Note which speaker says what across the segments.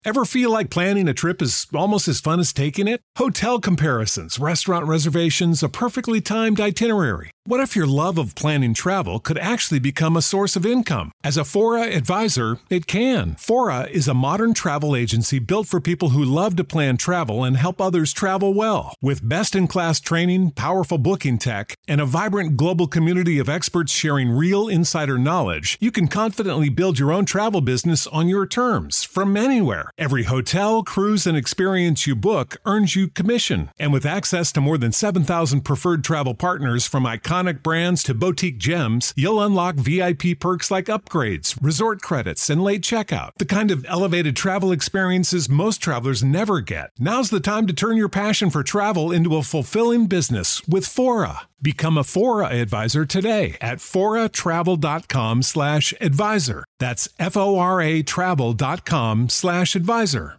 Speaker 1: Ever feel like planning a trip is almost as fun as taking it? Hotel comparisons, restaurant reservations, a perfectly timed itinerary. What if your love of planning travel could actually become a source of income? As a Fora advisor, it can. Fora is a modern travel agency built for people who love to plan travel and help others travel well. With best-in-class training, powerful booking tech, and a vibrant global community of experts sharing real insider knowledge, you can confidently build your own travel business on your terms, from anywhere. Every hotel, cruise, and experience you book earns you commission. And with access to more than 7,000 preferred travel partners from iconic brands to boutique gems, you'll unlock VIP perks like upgrades, resort credits, and late checkout. The kind of elevated travel experiences most travelers never get. Now's the time to turn your passion for travel into a fulfilling business with Fora. Become a Fora advisor today at foratravel.com/advisor. That's FORA travel.com/advisor.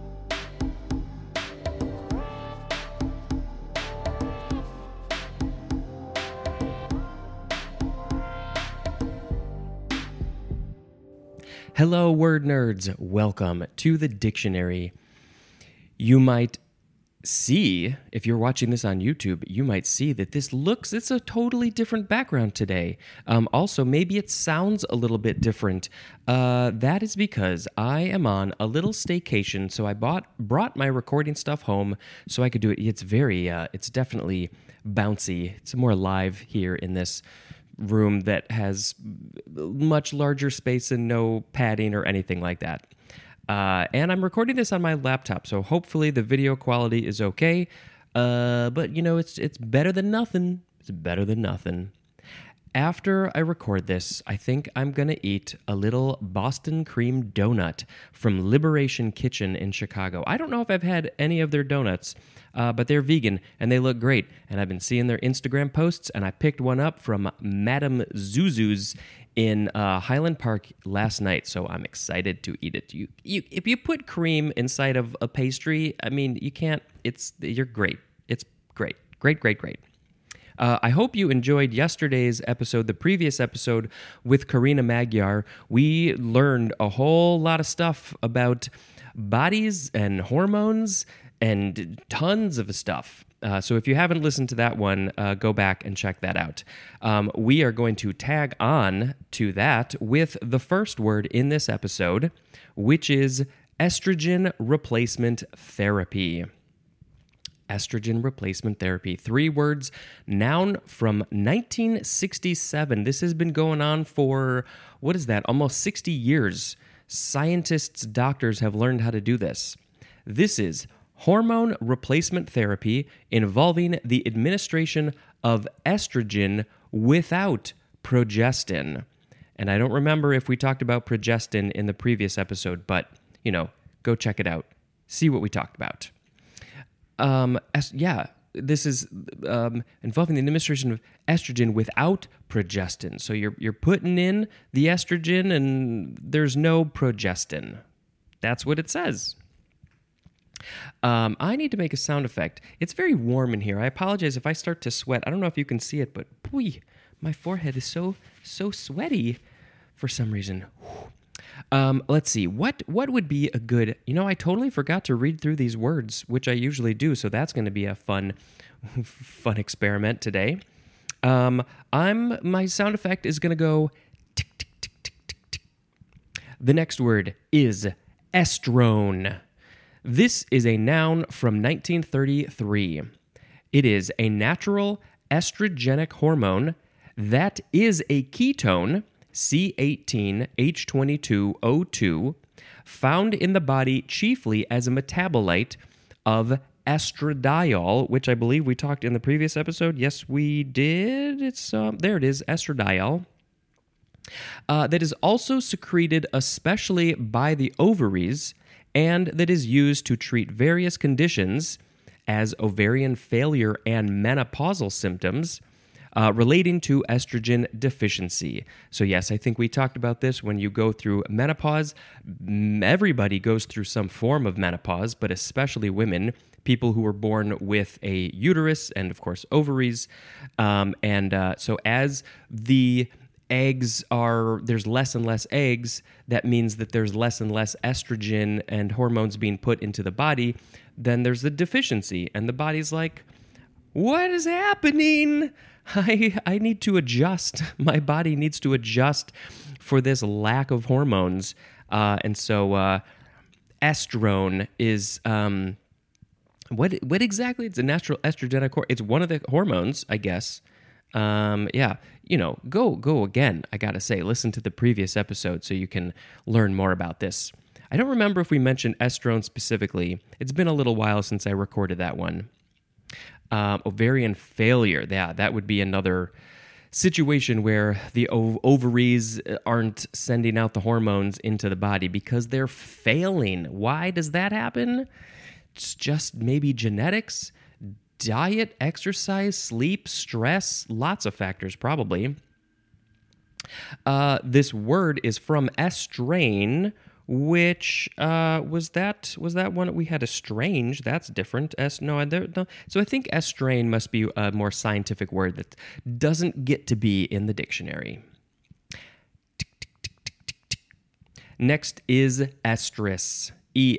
Speaker 2: Hello, word nerds. Welcome to the dictionary. You might see, if you're watching this on YouTube, you might see that it's a totally different background today. Also, maybe it sounds a little bit different. That is because I am on a little staycation, so I brought my recording stuff home so I could do it. It's definitely bouncy. It's more live here in this room that has much larger space and no padding or anything like that. And I'm recording this on my laptop, so hopefully the video quality is okay. But it's better than nothing. It's better than nothing. After I record this, I think I'm going to eat a little Boston cream donut from Liberation Kitchen in Chicago. I don't know if I've had any of their donuts, but they're vegan and they look great. And I've been seeing their Instagram posts, and I picked one up from Madame Zuzu's in Highland Park last night, so I'm excited to eat it. If you put cream inside of a pastry, I mean, you can't. You're great. It's great. Great. I hope you enjoyed yesterday's episode, the previous episode with Karina Magyar. We learned a whole lot of stuff about bodies and hormones and tons of stuff. So if you haven't listened to that one, go back and check that out. We are going to tag on to that with the first word in this episode, which is estrogen replacement therapy. Estrogen replacement therapy. 3 words, noun from 1967. This has been going on for, almost 60 years. Scientists, doctors have learned how to do this. This is hormone replacement therapy involving the administration of estrogen without progestin. And I don't remember if we talked about progestin in the previous episode, but, go check it out. See what we talked about. This is involving the administration of estrogen without progestin. So you're putting in the estrogen and there's no progestin. That's what it says. I need to make a sound effect. It's very warm in here. I apologize if I start to sweat. I don't know if you can see it, but boy, my forehead is so sweaty for some reason. Let's see. What would be a good... I totally forgot to read through these words, which I usually do, so that's going to be a fun experiment today. My sound effect is going to go tick, tick, tick, tick, tick, tick. The next word is estrone. This is a noun from 1933. It is a natural estrogenic hormone that is a ketone, C18H22O2, found in the body chiefly as a metabolite of estradiol, which I believe we talked in the previous episode. Yes, we did. There it is, estradiol. That is also secreted especially by the ovaries, and that is used to treat various conditions as ovarian failure and menopausal symptoms relating to estrogen deficiency. So yes, I think we talked about this when you go through menopause. Everybody goes through some form of menopause, but especially women, people who were born with a uterus and, of course, ovaries. So as the there's less and less eggs. That means that there's less and less estrogen and hormones being put into the body. Then there's the deficiency, and the body's like, what is happening? I need to adjust. My body needs to adjust for this lack of hormones. And so estrone is what exactly? It's a natural estrogenic hormone. It's one of the hormones, I guess. Yeah, go again. I gotta say, listen to the previous episode so you can learn more about this. I don't remember if we mentioned estrone specifically. It's been a little while since I recorded that one. Ovarian failure. Yeah, that would be another situation where the ovaries aren't sending out the hormones into the body because they're failing. Why does that happen? It's just maybe genetics, diet, exercise, sleep, stress, lots of factors probably. This word is from estrane, which was that one we had estrange. That's different. No. So I think estrane must be a more scientific word that doesn't get to be in the dictionary. Next is estrus.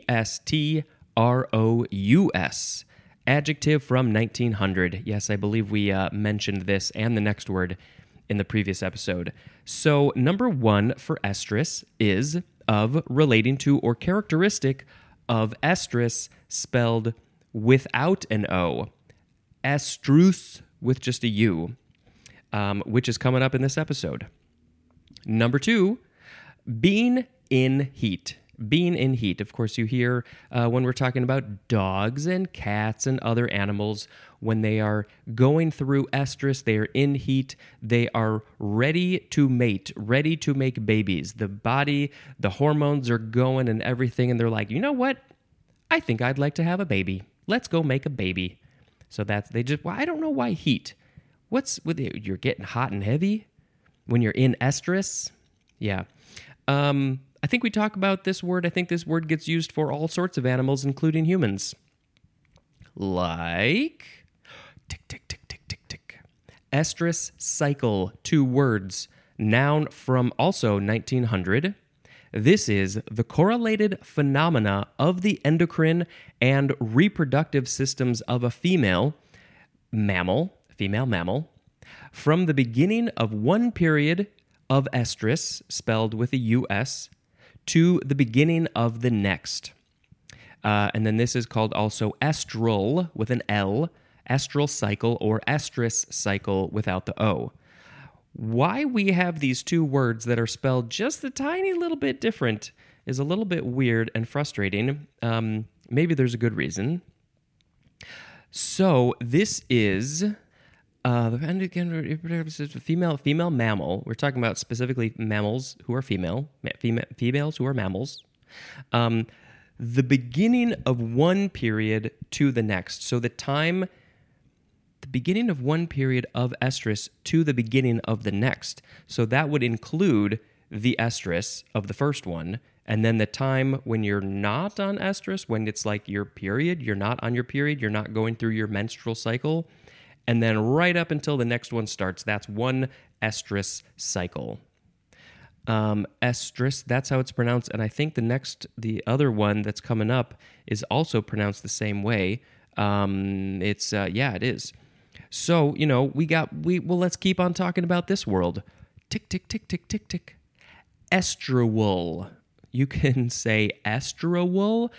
Speaker 2: ESTROUS. Adjective from 1900. Yes, I believe we mentioned this and the next word in the previous episode. So number 1 for estrus is of, relating to, or characteristic of estrus, spelled without an O. Estrus with just a U, which is coming up in this episode. Number 2, being in heat. Being in heat. Of course, you hear when we're talking about dogs and cats and other animals, when they are going through estrus, they are in heat, they are ready to mate, ready to make babies. The body, the hormones are going and everything, and they're like, you know what? I think I'd like to have a baby. Let's go make a baby. So I don't know why heat. What's with it? You're getting hot and heavy when you're in estrus? Yeah. I think we talk about this word. I think this word gets used for all sorts of animals, including humans. Like, tick, tick, tick, tick, tick, tick. Estrus cycle, 2 words. Noun from also 1900. This is the correlated phenomena of the endocrine and reproductive systems of a female mammal, from the beginning of one period of estrus, spelled with a US, to the beginning of the next. And then this is called also estrul with an L, estral cycle, or estrus cycle without the O. Why we have these 2 words that are spelled just a tiny little bit different is a little bit weird and frustrating. Maybe there's a good reason. So this is female mammal. We're talking about specifically mammals who are females who are mammals. The beginning of one period to the next. So the beginning of one period of estrus to the beginning of the next. So that would include the estrus of the first one, and then the time when you're not on estrus, when it's like your period, you're not on your period, you're not going through your menstrual cycle, and then right up until the next one starts. That's one estrus cycle. Estrus, that's how it's pronounced, and I think the other one that's coming up is also pronounced the same way. It is. So, let's keep on talking about this world. Tick, tick, tick, tick, tick, tick. Estrual. You can say estrual.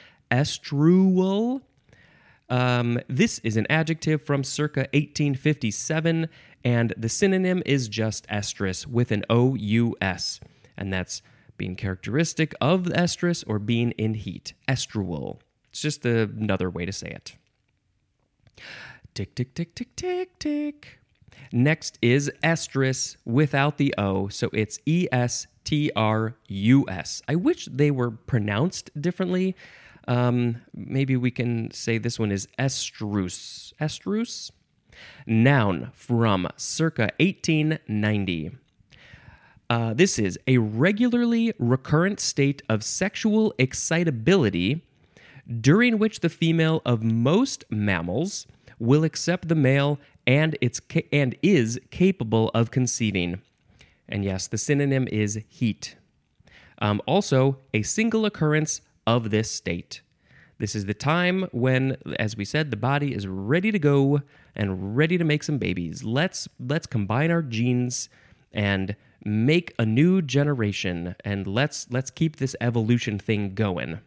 Speaker 2: This is an adjective from circa 1857, and the synonym is just estrus with an O-U-S, and that's being characteristic of the estrus or being in heat. Estrual. It's just another way to say it. Tick, tick, tick, tick, tick, tick. Next is estrus without the O, so it's E-S-T-R-U-S. I wish they were pronounced differently. Maybe we can say this one is estrus. Estrus? Noun from circa 1890. This is a regularly recurrent state of sexual excitability during which the female of most mammals will accept the male and is capable of conceiving. And yes, the synonym is heat. Also, a single occurrence of this state. This is the time when, as we said, the body is ready to go and ready to make some babies. Let's combine our genes and make a new generation, and let's keep this evolution thing going.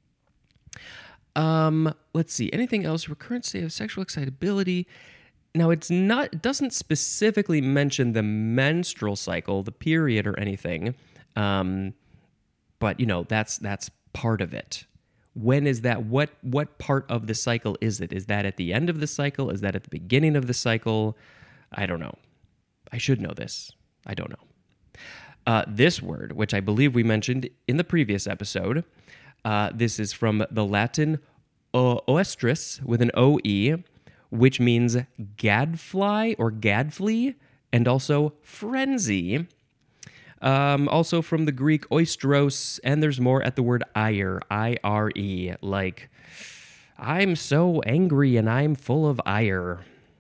Speaker 2: Let's see. Anything else? Recurrent state of sexual excitability. Now, it doesn't specifically mention the menstrual cycle, the period, or anything. But that's part of it. When is that? What part of the cycle is it? Is that at the end of the cycle? Is that at the beginning of the cycle? I don't know. I should know this. I don't know. This word, which I believe we mentioned in the previous episode, this is from the Latin oestris with an O-E, which means gadfly or gadfly, and also frenzy. Also from the Greek oistros, and there's more at the word ire, I-R-E, like, I'm so angry and I'm full of ire.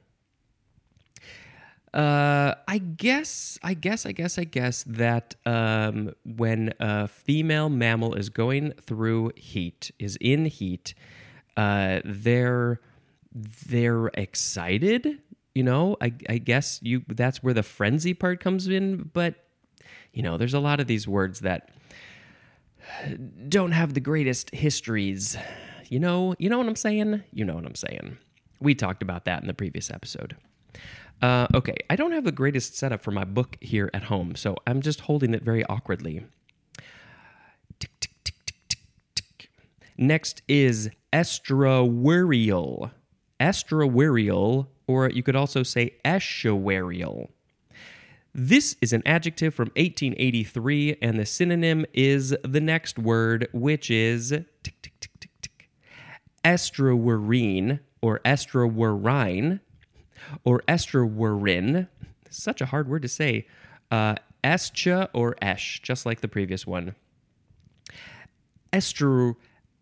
Speaker 2: I guess that when a female mammal is going through heat, is in heat, they're excited. I guess that's where the frenzy part comes in. But there's a lot of these words that don't have the greatest histories. You know what I'm saying? You know what I'm saying. We talked about that in the previous episode. Okay, I don't have the greatest setup for my book here at home, so I'm just holding it very awkwardly. Tick, tick, tick, tick, tick, tick. Next is estuarial. Estuarial, or you could also say estuarial. This is an adjective from 1883, and the synonym is the next word, which is tick, tick, tick, tick, tick, estuarine, or estuarine, or estuarin. Such a hard word to say. Escha or esh, just like the previous one. Estuarine.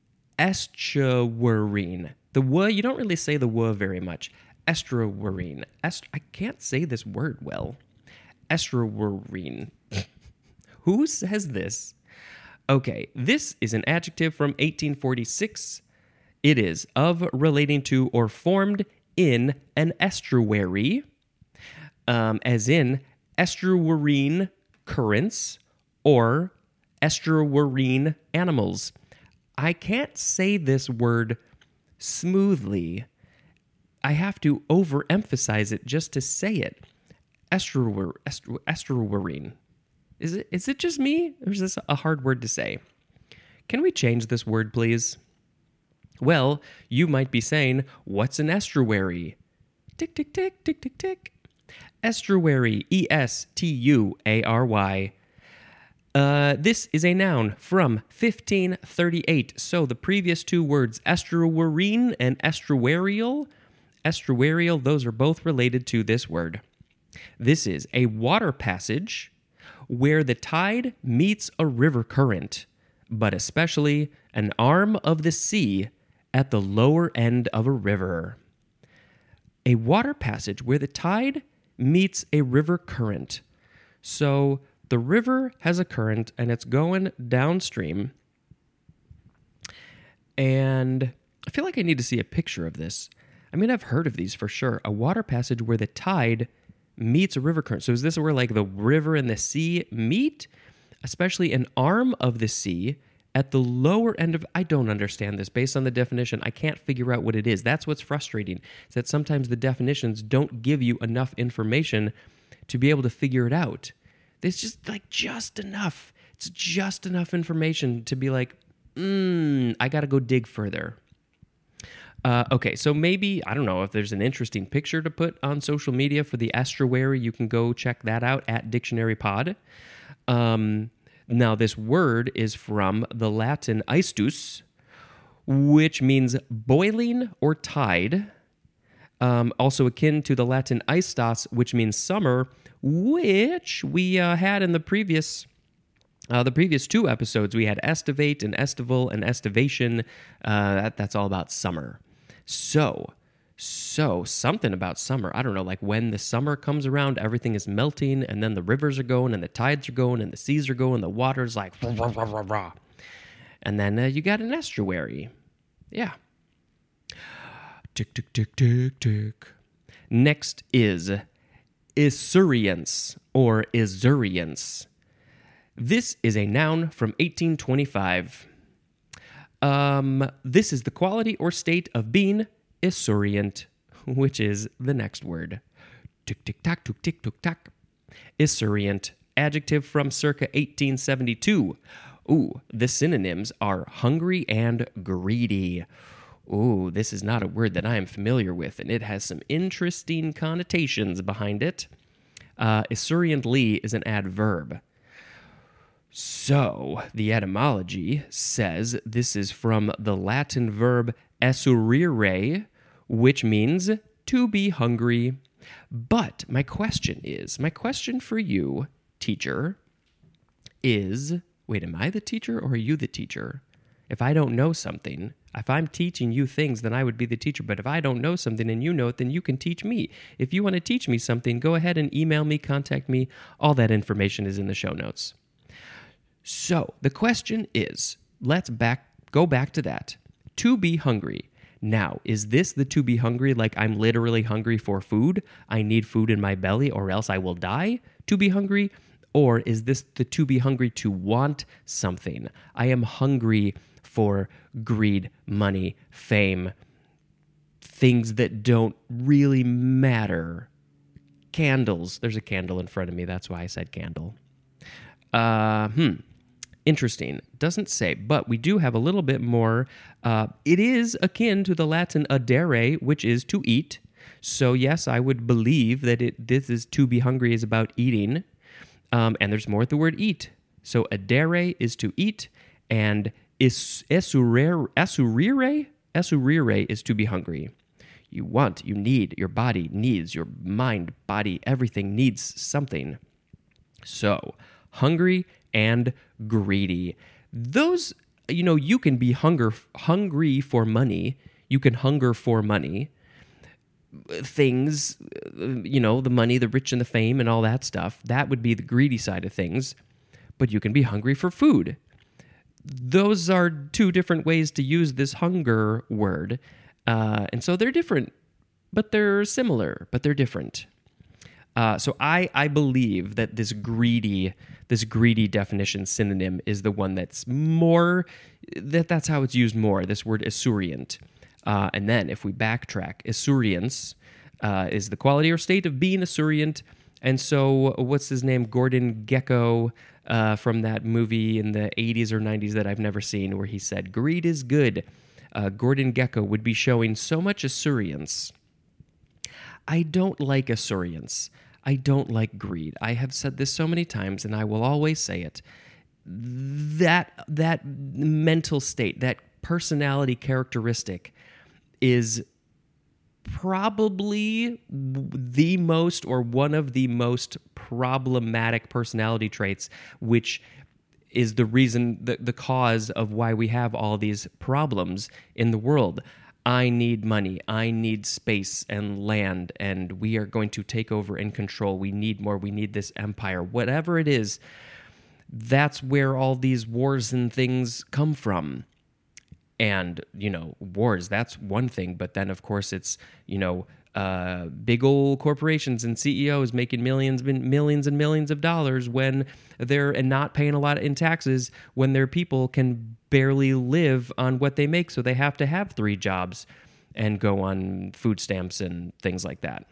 Speaker 2: The w, you don't really say the w very much. Estuarine. I can't say this word well. Estuarine. Who says this? Okay, this is an adjective from 1846. It is of, relating to, or formed in an estuary, as in estuarine currents or estuarine animals. I can't say this word smoothly. I have to overemphasize it just to say it. Estuarine. Is it just me, or is this a hard word to say? Can we change this word, please? Well, you might be saying, what's an estuary? Tick, tick, tick, tick, tick, tick. Estuary, E-S-T-U-A-R-Y. This is a noun from 1538. So the previous two words, estuarine and estuarial, those are both related to this word. This is a water passage where the tide meets a river current, but especially an arm of the sea at the lower end of a river. A water passage where the tide meets a river current. So the river has a current and it's going downstream. And I feel like I need to see a picture of this. I mean, I've heard of these for sure. A water passage where the tide meets a river current. So is this where like the river and the sea meet? Especially an arm of the sea at the lower end of... I don't understand this. Based on the definition, I can't figure out what it is. That's what's frustrating, is that sometimes the definitions don't give you enough information to be able to figure it out. It's just enough. It's just enough information to be like, I got to go dig further. Okay, so maybe, I don't know, if there's an interesting picture to put on social media for the estuary, you can go check that out at Dictionary Pod. Now, this word is from the Latin aestus, which means boiling or tide. Also akin to the Latin aestas, which means summer, which we had in the previous two episodes. We had estivate and estival and estivation. That's all about summer. So, So, something about summer. I don't know, like when the summer comes around, everything is melting, and then the rivers are going, and the tides are going, and the seas are going, the water's like rah, rah, rah, rah, rah. And then you got an estuary. Yeah. Tick, tick, tick, tick, tick. Next is Isurience or Isurience. This is a noun from 1825. This is the quality or state of being esurient, which is the next word. Tick, tick, tack, tick, tick, tick, tack. Esurient, adjective from circa 1872. Ooh, the synonyms are hungry and greedy. Ooh, this is not a word that I am familiar with, and it has some interesting connotations behind it. Esuriently is an adverb. So, the etymology says this is from the Latin verb esurire, which means to be hungry. But my question for you, teacher, is, wait, am I the teacher or are you the teacher? If I don't know something, if I'm teaching you things, then I would be the teacher. But if I don't know something and you know it, then you can teach me. If you want to teach me something, go ahead and email me, contact me. All that information is in the show notes. So the question is, let's go back to that. To be hungry. Now, is this the to be hungry like I'm literally hungry for food? I need food in my belly or else I will die? To be hungry? Or is this the to be hungry to want something? I am hungry for greed, money, fame, things that don't really matter. Candles. There's a candle in front of me. That's why I said candle. Interesting. Doesn't say, but we do have a little bit more. It is akin to the Latin adere, which is to eat. So yes, I would believe that this is to be hungry is about eating. And there's more at the word eat. So adere is to eat, and esurire is to be hungry. You want, you need, your body needs, your mind, body, everything needs something. So, hungry and greedy. Those, you can be hungry for money. You can hunger for money. Things, the money, the rich and the fame and all that stuff. That would be the greedy side of things. But you can be hungry for food. Those are two different ways to use this hunger word. And so they're different, but they're similar, but they're different. So I believe that this greedy definition synonym is the one that's more, that's how it's used more, this word esurient. And then if we backtrack, esurience is the quality or state of being esurient. And so what's his name? Gordon Gekko from that movie in the 80s or 90s that I've never seen where he said, greed is good. Gordon Gekko would be showing so much esurience. I don't like esurience. I don't like greed. I have said this so many times, and I will always say it. That mental state, that personality characteristic is probably the most or one of the most problematic personality traits, which is the reason, the cause of why we have all these problems in the world. I need money, I need space and land, and we are going to take over and control. We need more, we need this empire. Whatever it is, that's where all these wars and things come from. And, wars, that's one thing. But then, of course, it's, big old corporations and CEOs making millions and millions of dollars when they're not paying a lot in taxes, when their people can barely live on what they make. So they have to have 3 jobs and go on food stamps and things like that.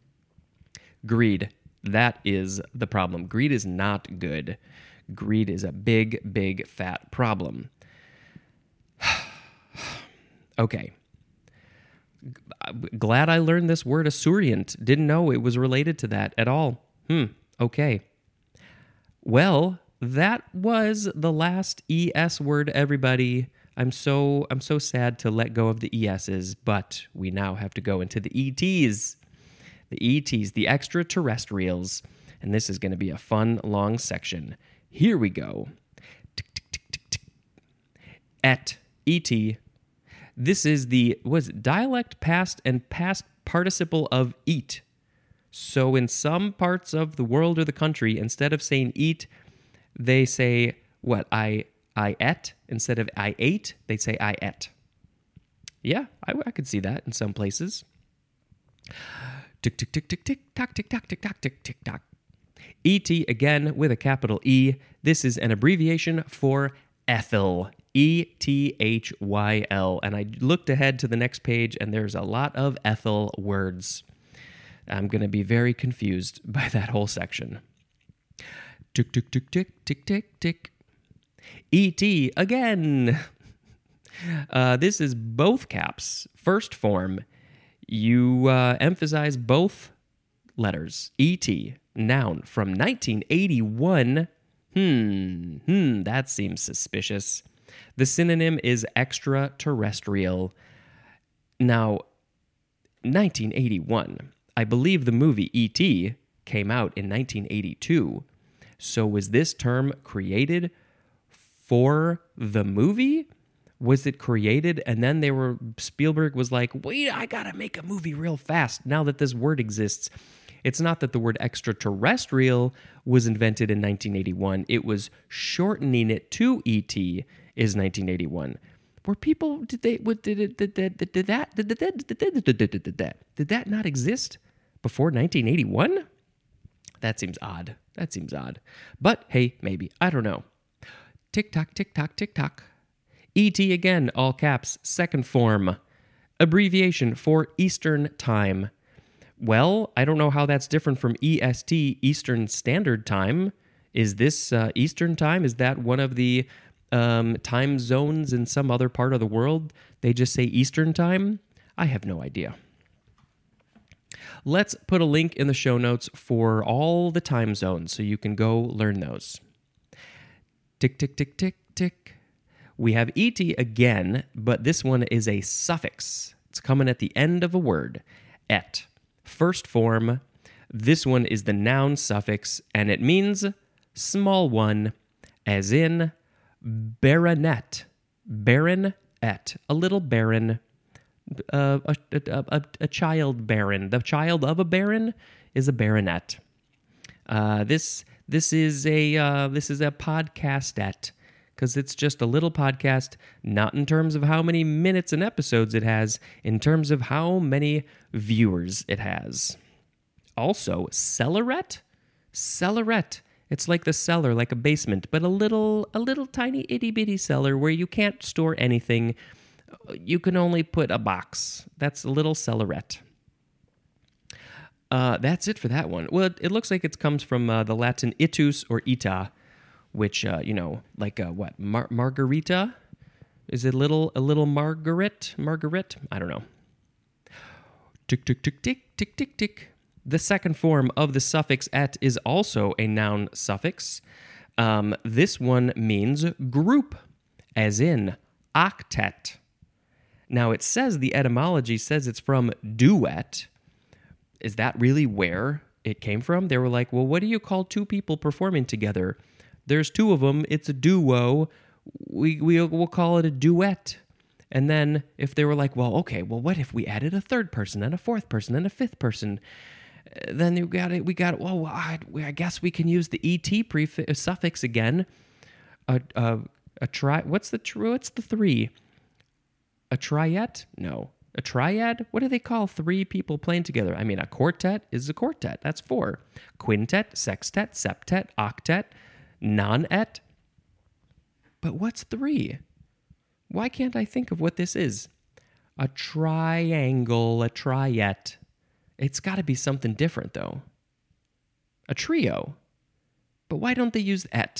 Speaker 2: Greed. That is the problem. Greed is not good. Greed is a big, big, fat problem. Okay. Glad I learned this word esurient. Didn't know it was related to that at all. Okay. Well, that was the last ES word, everybody. I'm so sad to let go of the ESs, but we now have to go into the ETs. The ETs, the extraterrestrials. And this is going to be a fun, long section. Here we go. Et, ET, This is the dialect past and past participle of eat. So in some parts of the world or the country, instead of saying eat, they say what? I ate. Instead of I ate, they say I ate. Yeah, I could see that in some places. Tick, tick, tick, tick, tick, tock, tick, tock, tick, tock, tick, tick, tock. E.T. again with a capital E. This is an abbreviation for Ethel. E-T-H-Y-L. And I looked ahead to the next page, and there's a lot of Ethel words. I'm going to be very confused by that whole section. Tick, tick, tick, tick, tick, tick, tick. E.T. again. This is both caps. First form. You emphasize both letters. E.T. Noun from 1981. That seems suspicious. The synonym is extraterrestrial. Now, 1981. I believe the movie E.T. came out in 1982. So was this term created for the movie? Was it created and then Spielberg was like, wait, I gotta make a movie real fast now that this word exists. It's not that the word extraterrestrial was invented in 1981. It was shortening it to ET is 1981. Were people, did that not exist before 1981? That seems odd. But hey, maybe. I don't know. Tick tock, tick tock, tick tock. ET again, all caps, second form. Abbreviation for Eastern Time. Well, I don't know how that's different from EST, Eastern Standard Time. Is this Eastern Time? Is that one of the time zones in some other part of the world? They just say Eastern Time? I have no idea. Let's put a link in the show notes for all the time zones so you can go learn those. Tick, tick, tick, tick, tick. We have ET again, but this one is a suffix. It's coming at the end of a word. Et. First form. This one is the noun suffix, and it means small one, as in baronet. Baronet. A little baron. A child baron. The child of a baron is a baronet. This is a podcastet, because it's just a little podcast, not in terms of how many minutes and episodes it has, in terms of how many viewers it has. Also, cellaret. It's like the cellar, like a basement, but a little tiny itty bitty cellar where you can't store anything. You can only put a box. That's a little cellaret. That's it for that one. Well, it looks like it comes from the Latin itus or ita, which, like what? Margarita? Is it a little Margaret? I don't know. Tick, tick, tick, tick, tick, tick, tick. The second form of the suffix et is also a noun suffix. This one means group, as in octet. Now, it says the etymology says it's from duet. Is that really where it came from? They were like, well, what do you call two people performing together? There's two of them. It's a duo. We'll call it a duet. And then if they were like, well, okay, well, what if we added a third person and a fourth person and a fifth person? Then well, I guess we can use the et suffix again. What's the three? A triet? No. A triad? What do they call three people playing together? I mean, a quartet is a quartet. That's four. Quintet, sextet, septet, octet, non-et. But what's three? Why can't I think of what this is? A triangle, a triet. It's got to be something different, though. A trio. But why don't they use et?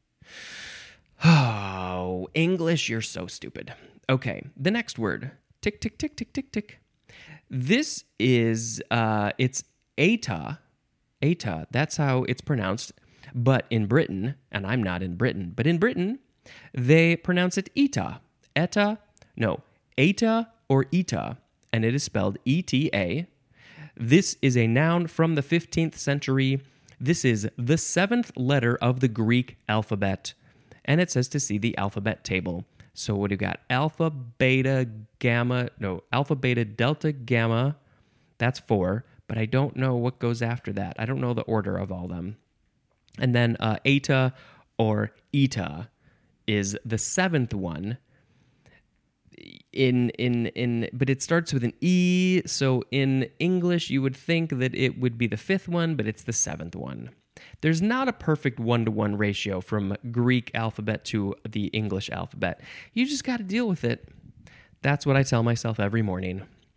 Speaker 2: Oh, English, you're so stupid. Okay, the next word. Tick, tick, tick, tick, tick, tick. This is, it's eta. Eta, that's how it's pronounced. But in Britain, and I'm not in Britain, but in Britain, they pronounce it eta. Eta or eta, and it is spelled E-T-A. This is a noun from the 15th century. This is the 7th letter of the Greek alphabet, and it says to see the alphabet table. So what do you got? Alpha, beta, gamma. No, alpha, beta, delta, gamma. That's 4. But I don't know what goes after that. I don't know the order of all them. And then eta or eta is the 7th one. But it starts with an E. So in English, you would think that it would be the 5th one, but it's the 7th one. There's not a perfect 1-to-1 ratio from Greek alphabet to the English alphabet. You just got to deal with it. That's what I tell myself every morning.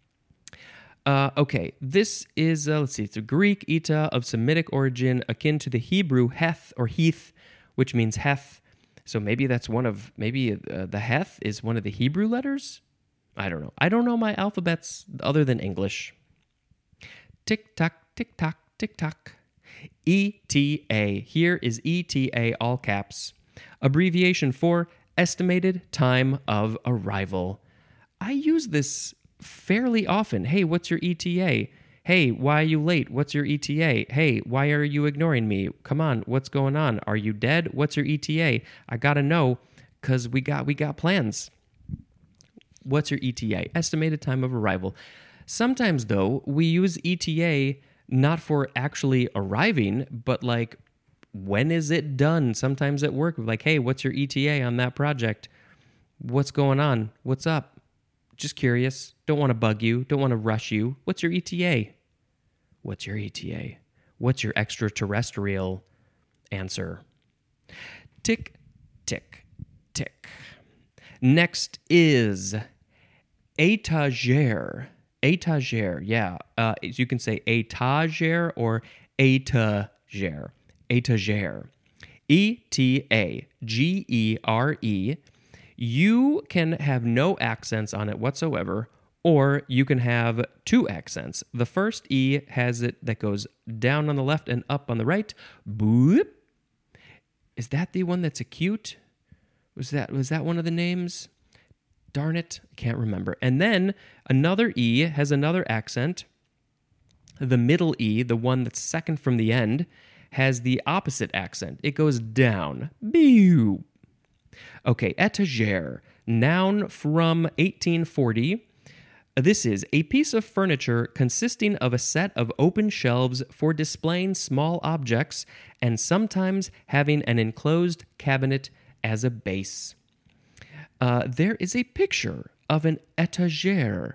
Speaker 2: Okay, this is, let's see, it's a Greek eta of Semitic origin, akin to the Hebrew heth or heath, which means heth. So maybe that's the heth is one of the Hebrew letters? I don't know. I don't know my alphabets other than English. Tick-tock, tick-tock, tick-tock. ETA. Here is ETA, all caps. Abbreviation for estimated time of arrival. I use this fairly often. Hey, what's your ETA? Hey, why are you late? What's your ETA? Hey, why are you ignoring me? Come on, what's going on? Are you dead? What's your ETA? I gotta know, because we got plans. What's your ETA? Estimated time of arrival. Sometimes, though, we use ETA not for actually arriving, but like, when is it done? Sometimes at work, we're like, hey, what's your ETA on that project? What's going on? What's up? Just curious. Don't want to bug you. Don't want to rush you. What's your ETA? What's your ETA? What's your extraterrestrial answer? Tick, tick, tick. Next is étagère. Étagère, yeah. You can say étagère or étagère. Étagère. E-T-A-G-E-R-E. You can have no accents on it whatsoever, or you can have 2 accents. The first E has it that goes down on the left and up on the right. Boop. Is that the one that's acute? Was that one of the names? Darn it, I can't remember. And then another E has another accent. The middle E, the one that's second from the end, has the opposite accent. It goes down. Boop. Okay, étagère, noun from 1840. This is a piece of furniture consisting of a set of open shelves for displaying small objects and sometimes having an enclosed cabinet as a base. There is a picture of an étagère.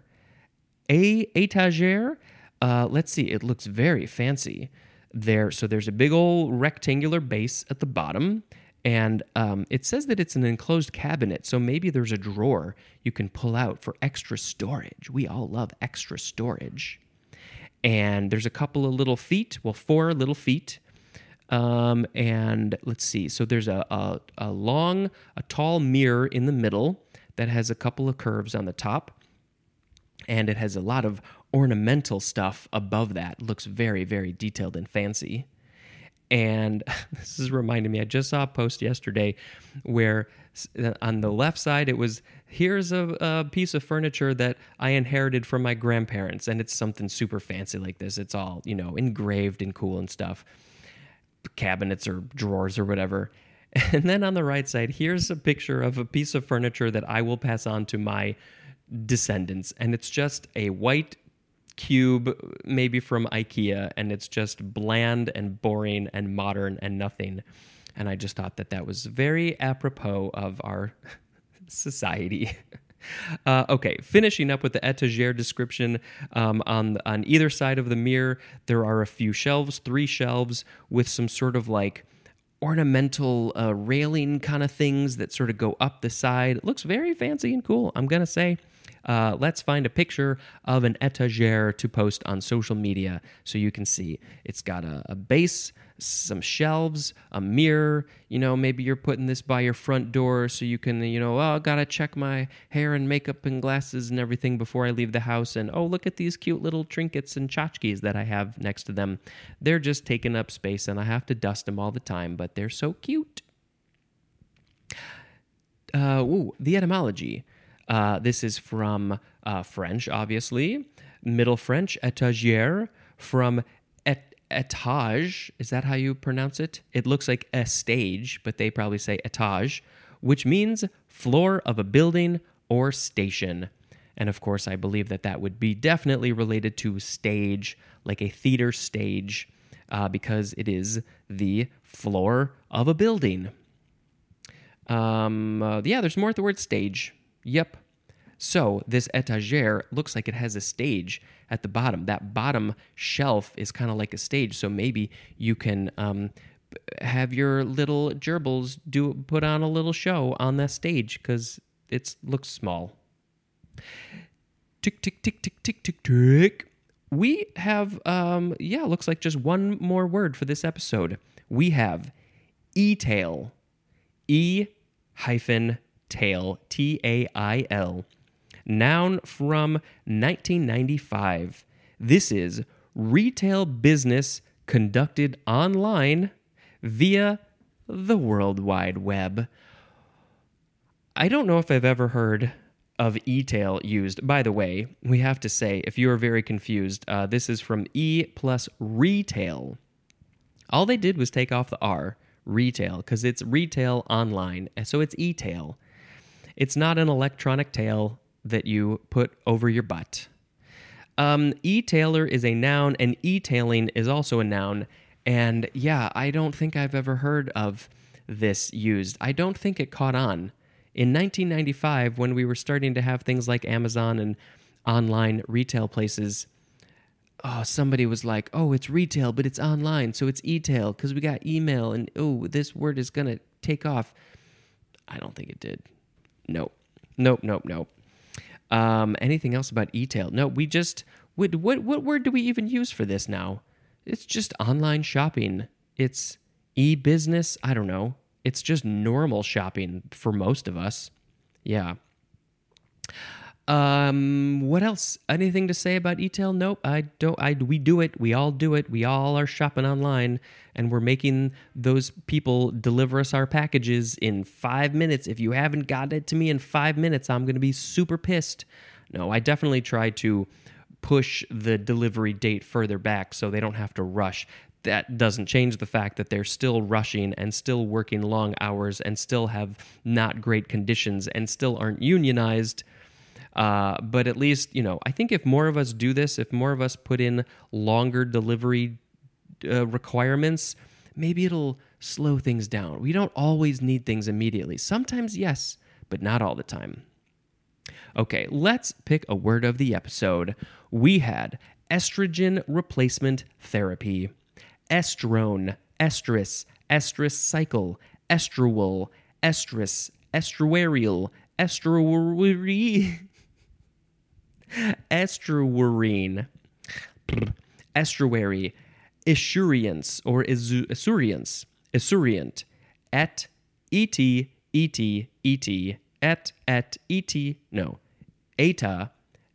Speaker 2: Étagère, let's see, it looks very fancy. So there's a big old rectangular base at the bottom. And it says that it's an enclosed cabinet, so maybe there's a drawer you can pull out for extra storage. We all love extra storage. And there's a couple of little feet, 4 little feet. And let's see, so there's a tall mirror in the middle that has a couple of curves on the top. And it has a lot of ornamental stuff above that. It looks very, very detailed and fancy. And this is reminding me, I just saw a post yesterday where on the left side it was, here's a piece of furniture that I inherited from my grandparents, and it's something super fancy like this. It's all, engraved and cool and stuff, cabinets or drawers or whatever. And then on the right side, here's a picture of a piece of furniture that I will pass on to my descendants, and it's just a white cube, maybe from IKEA, and it's just bland and boring and modern and nothing. And I just thought that was very apropos of our society. Okay, finishing up with the étagère description. On either side of the mirror, there are a few shelves, 3 shelves with some sort of like ornamental railing kind of things that sort of go up the side. It looks very fancy and cool, I'm gonna say. Let's find a picture of an étagère to post on social media so you can see. It's got a base, some shelves, a mirror. Maybe you're putting this by your front door so you can, gotta check my hair and makeup and glasses and everything before I leave the house. And, look at these cute little trinkets and tchotchkes that I have next to them. They're just taking up space and I have to dust them all the time, but they're so cute. The etymology. This is from French, obviously. Middle French, étagère, from étage. Is that how you pronounce it? It looks like a stage, but they probably say étage, which means floor of a building or station. And of course, I believe that that would be definitely related to stage, like a theater stage, because it is the floor of a building. There's more at the word stage. Yep. So this étagère looks like it has a stage at the bottom. That bottom shelf is kind of like a stage. So maybe you can have your little gerbils put on a little show on that stage because it looks small. Tick, tick, tick, tick, tick, tick, tick. We have, looks like just one more word for this episode. We have e-tail. E-tail. T-A-I-L. Noun from 1995. This is retail business conducted online via the World Wide Web. I don't know if I've ever heard of e-tail used. By the way, we have to say, if you are very confused, this is from E plus retail. All they did was take off the R, retail, because it's retail online, and so it's e-tail. It's not an electronic tail that you put over your butt. E-tailer is a noun, and e-tailing is also a noun. And yeah, I don't think I've ever heard of this used. I don't think it caught on. In 1995, when we were starting to have things like Amazon and online retail places, somebody was like, oh, it's retail, but it's online, so it's e-tail, because we got email, and this word is going to take off. I don't think it did. Nope. Anything else about e-tail? No, what word do we even use for this now? It's just online shopping. It's e-business. I don't know. It's just normal shopping for most of us. Yeah. What else? Anything to say about e-tail? Nope, I don't. We do it. We all do it. We all are shopping online, and we're making those people deliver us our packages in 5 minutes. If you haven't got it to me in 5 minutes, I'm going to be super pissed. No, I definitely try to push the delivery date further back so they don't have to rush. That doesn't change the fact that they're still rushing and still working long hours and still have not great conditions and still aren't unionized. But at least, I think if more of us do this, if more of us put in longer delivery requirements, maybe it'll slow things down. We don't always need things immediately. Sometimes, yes, but not all the time. Okay, let's pick a word of the episode. We had estrogen replacement therapy. Estrone, estrus, estrus cycle, estrual, estrus, estuarial, estuary, estuarine, estuary, esurient or esurient, esurient, et, eta,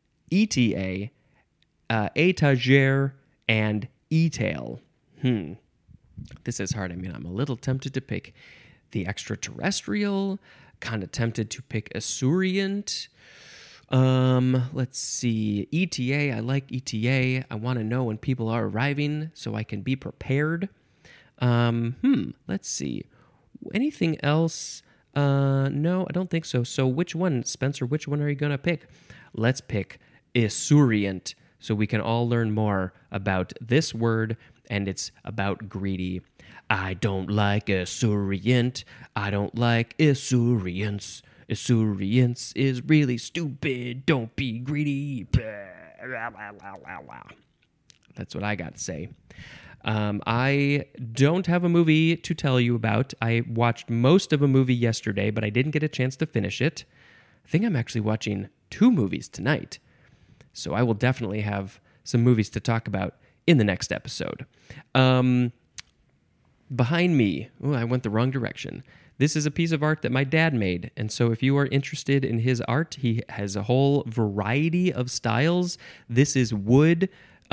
Speaker 2: étagère, and e-tail. This is hard. I mean, I'm a little tempted to pick the extraterrestrial, kind of tempted to pick esurient. Let's see. ETA, I like ETA. I want to know when people are arriving so I can be prepared. Let's see. Anything else? No, I don't think so. So which one, Spencer, which one are you going to pick? Let's pick esurient so we can all learn more about this word, and it's about greedy. I don't like esurient. I don't like esurience. Esurience is really stupid. Don't be greedy. That's what I got to say. I don't have a movie to tell you about. I watched most of a movie yesterday, but I didn't get a chance to finish it. I think I'm actually watching 2 movies tonight. So I will definitely have some movies to talk about in the next episode. Behind me, I went the wrong direction. This is a piece of art that my dad made. And so if you are interested in his art, he has a whole variety of styles. This is wood,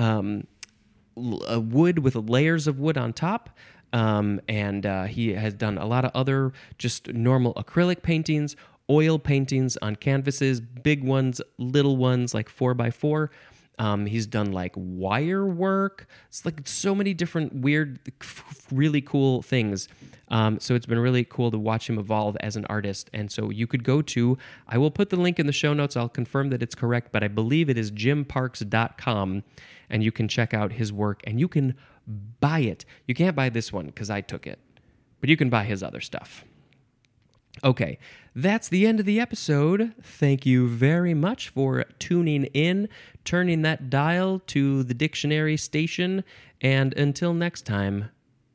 Speaker 2: wood with layers of wood on top. And he has done a lot of other just normal acrylic paintings, oil paintings on canvases, big ones, little ones like 4x4. He's done like wire work. It's like so many different weird, really cool things. So it's been really cool to watch him evolve as an artist. And so you could go to, I will put the link in the show notes. I'll confirm that it's correct, but I believe it is jimparks.com. And you can check out his work and you can buy it. You can't buy this one because I took it, but you can buy his other stuff. Okay, that's the end of the episode. Thank you very much for tuning in, turning that dial to the dictionary station, and until next time,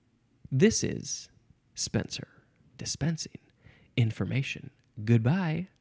Speaker 2: this is Spencer dispensing information. Goodbye.